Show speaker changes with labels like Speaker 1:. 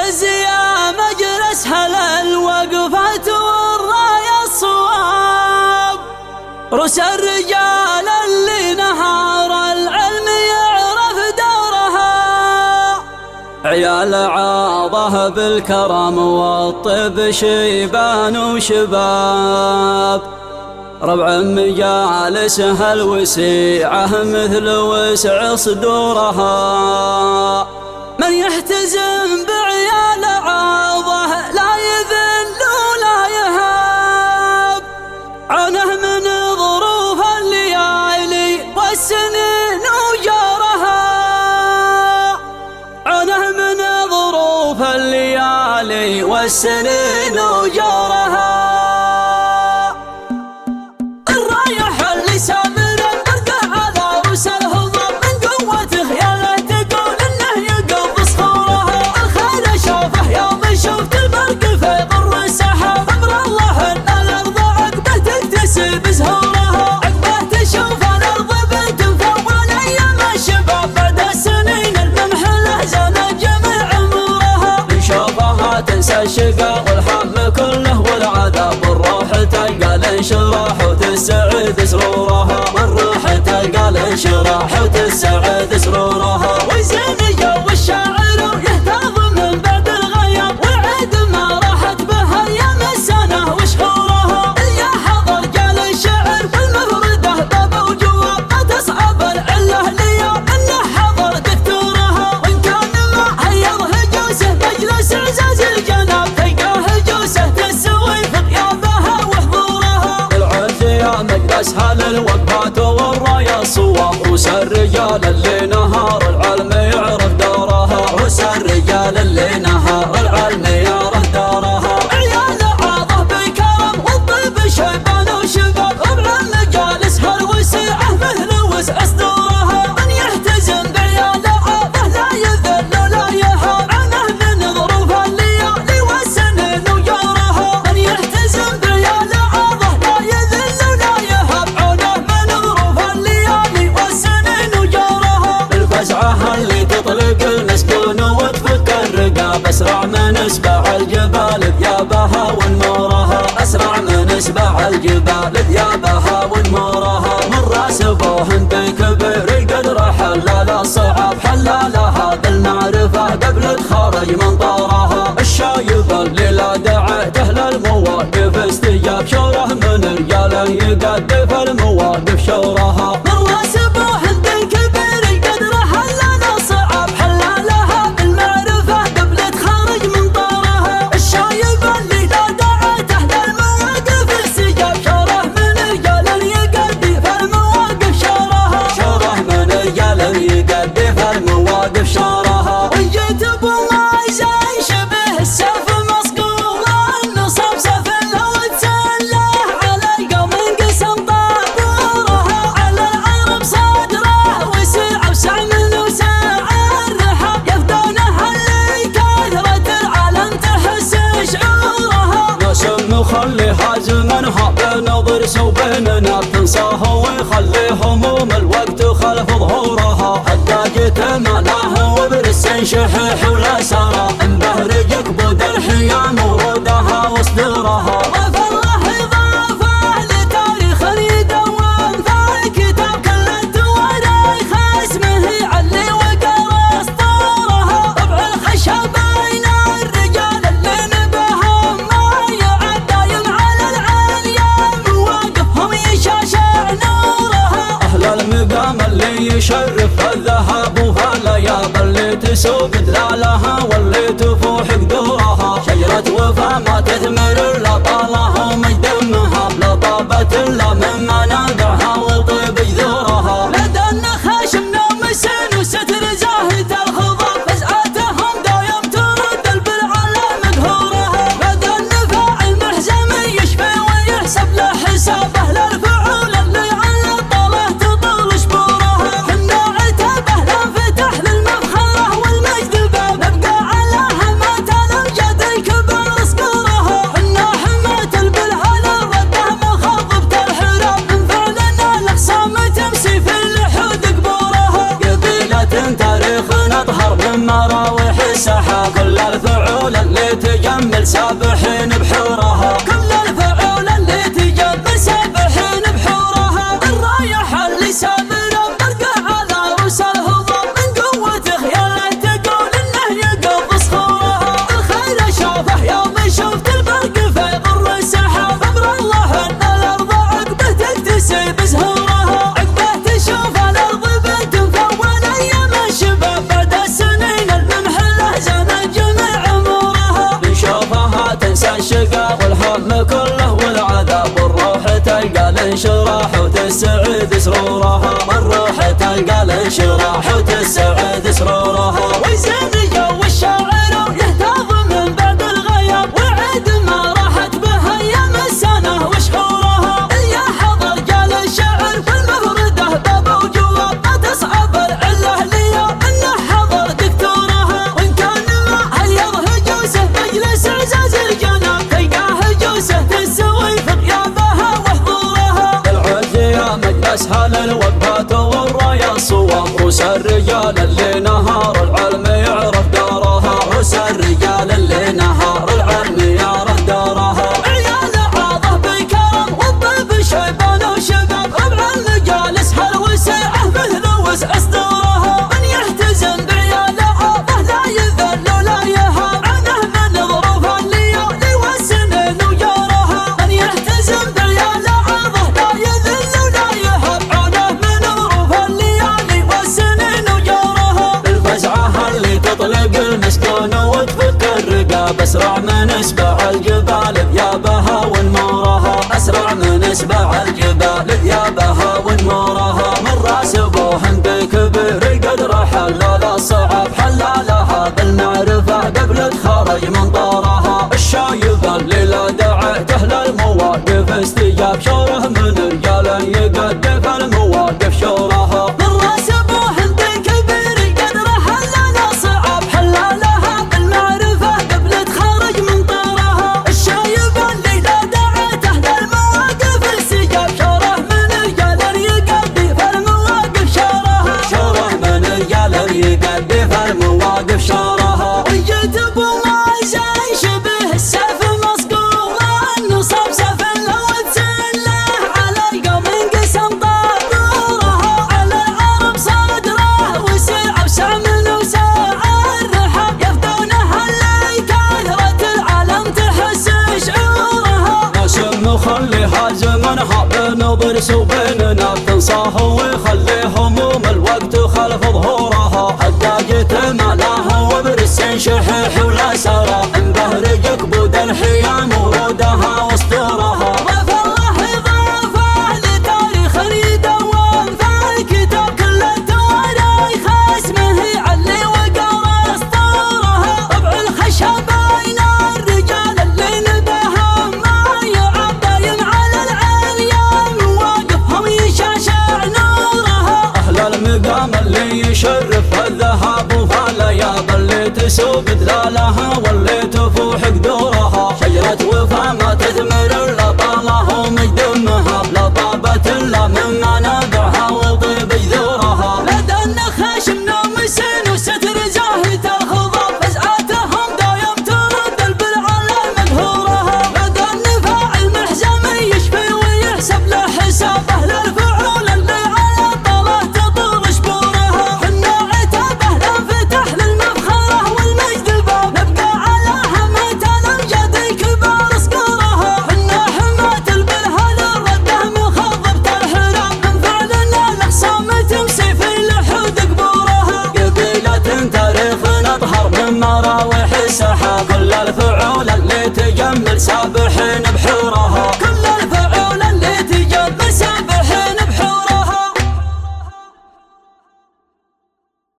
Speaker 1: عز يا مجلس هل الوقفات والراية الصواب، رؤوس الرجال اللي نهار العلم يعرف دورها، عيال عاضه بالكرم والطب شيبان وشباب، ربع مجالسها الوسيعة مثل وسع صدورها، من يحتزم بعيال عاضه لا يذل ولا يهاب، عنه من ظروف الليالي والسنين وجارها، عنه من ظروف الليالي والسنين وجارها. الشقا والهم كله والعذاب والروح تلقى الانشراح وتسعد سرورها، والروح تلقى الانشراح وتسعد سرورها، وزين جو الشاعر يهتاظ من بعد الغياب، والعيد ما راحت به ايام السنه وشهورها، يا حضر جال الشعر بالمفرده باب وجواب، ما تصعب العله ليا انه حضر دكتورها، وان كان ما هيضه جوسه مجلس عزاز الجناب أسهل الوقفات والراية الصواب، رؤوس الرجال اللي نهار العلم يعرف دورها، رؤوس الرجال اللي نهار العلم يعرف دورها، عيال عاضه بالكرم والطيب شيبان وشباب، ربع مجالسها الوسيعة مثل وسع صدورها، من يحتزم بعيال عاضه لا يذل ولا يهاب، عنه من ظروف الليالي والسنين وجارها، من يحتزم بعيال عاضه لا يذل ولا يهاب، اللي تطلق المسكون وتفك الرقاب، أسرع من اسبع الجبال ذيابها ونمورها، أسرع من اسبع الجبال ذيابها ونمورها، من راس ابوهم بكبير القدر حلال الصعاب، حلالها بالمعرفة قبل تخرج من طورها، الشايب اللي لا دعيته للمواقف استجاب، شوره من رجاله يقدف المواقف شورها، من راس ابوهم بالكبير القدر المواقف شارها، وجيت بالله زي شبه السيف مصقول، النصب سفله وتسلح على القوم انقسم طابورها، على العرب صدره وسع وسع من وسع الرحاب، يفدونها اللي كثرة العالم تحس شعورها، نسم وخلي حازمنها بين ضرس وبيننا تنصاه، ويخلي هموم الوقت خلف ظهورها، جيت ملاه وبرس شحيح ولا سرى، انبهرج قبود الحيام ورودها وصدورها، وفرح اضافه لتاريخ يدون في الكتاب، كل التواريخ اسمه يعلي وقر اسطورها، ربع الخشب بين الرجال اللي نبهم ما يعد دايم على العليا، مواقفهم يشاشع نورها، اهل المقام اللي يشرف الذهب وهالياب، اللي تسوق دلالها واللي تفوح قدورها، شجرة وفا ما تثمر الا طالها ومجد امها، بلا طابت الا من منابعها وطيب جذورها، لدى النخاش منوم سن وستر زاهد الخضر، فزعتهم دايم ترد البل على مقهورها، لدى النفاع المحزم يشفي ويحسب له حسابه، للفعول اللي على الطاله تطول شبورها، حنا عتبه لانفتح للمفخره والمجد باب، نبقى على همات الامجاد الكبار صقورها، حنا حمات البلهل الرده مخضبة الحراب، من فعلنا الاقسام تمسي في اللحود قبورها، قبيلة تاريخ نطهر من مراوح السحاب، كل الفعول تجمل سابحين بحورها، كل الفعول اللي تجمل سابحين بحورها، الرايح اللي سامر برقع على روس الهضم من قوة خياله تقول انه يقض صخورها، الخيل شافه يوم شفت البرق في غر السحاب، امر الله ان الارض عقبه تكتسب زهورها، عقبه تشوف الارض بنت مفوله ايام الشباب بعد السنين الممحله زانت جميع امورها، نشوفها تنسى الشقا والهم كله والعذاب، والروح تلقى الانشراح وتسعد سرورها، والروح تلقى الانشراح وتسعد سرورها، ويزيد جو الشاعر ويهتاف من بعد الغياب، وعد ما راحت به ايام السنه وشهورها، يا حضر جال الشعر بالمفرده باب وجواب، ما تصعب العله ليوم انه حضر دكتورها، وان كان ما هيض هجوسه مجلس عزاز الجناب، تلقاه هجوسه تسوي في غيابها وحضورها، العزيه مجلسها للوقفات والرايه الصواب، روس الرجال اللي نهار العلم يعرف دارها، روس الرجال اللي نهار العلم يعرف دارها، عيال عاضه بكرم والطيب شيبان وشباب، ربع المجالس هالوسعه مثل وسع صدورها، من يحتزم بعيال عاضه لا يذل ولا يهاب عنه من ظروف الليالي والسنين وجارها، من يحتزم بعيال عاضه لا يذل ولا يهاب عنه من ظروف الليالي والسنين وجارها، الفزعه اللي تطلق المسكون وتفك الرقاب، اسرع من اسبع الجبال ثيابها ونمورها، اسرع من اسبع الجبال ثيابها ونمورها، من راس ابوهم بكبير القدر حلال الصعب، حلالها بالمعرفه قبل تخرج من طورها، الشايب اللي لا دعته للمواقف استجاب، شوره من رجال يقدف المواقف شورها، من راس ابوهم بكبير القدر حلال الصعب، حلالها بالمعرفه قبل تخرج من طورها، الشايب اللي لا دعته للمواقف استجاب، شوره من رجال يقدف المواقف شورها، شوره من رجال يقدف المواقف شورها، وجيت ابو مازن شبه السيف مصقوله، نصب سيف لو تسله على القوم انقسم طابورها، على العرب صدره وسع وسع من وسع الرحاب، يفدونها اللي كثرت العالم تحس شعورها، ناسم خليها زمنها بين ضرس وبيننا تنصاه ويخلي هموم الوقت خلف ظهورها، حتى جيت ملاها وبرسين شحيح ولا سرى، انبهرجك بود الحيام ورودها واسطورها، ضاف الله اضافه لتاريخ يدون في الكتاب، كل التواريخ اسمه يعلي وقار اسطورها، طبع الخشب بين الرجال اللي نبهم ما يعب باين على العليا، مواقفهم يشاشع نورها، اهل المقام اللي يشرف الذهب وفالياب، اللي تسوق دلالها واللي تفوح قدورها، شجرة وفا ما تثمر الا طالها ومجد مهاب، لا طابت الا من منابعها وطيب جذورها، لدى النخاش منومس وستر زاهد الخضاب، فزعاتهم دايم ترد البلعه مقهورها، لدى النفاع المحزم يشفي ويحسب له حساب، اهل الفعول اللي على الطلاه تطول شبورها، حنا عتابه لانفتح للمفخره والمجد باب، نبقى على همة الامجاد الكبار صقورها، حنا حماة البلهل الرده مخضبة الحرام، من فعلنا الاخصام تمسي في الحود قبورها، قبيلة تاريخنا اطهر من مراوح السحاب، كل الفعول اللي تجمل سابحين بحورها،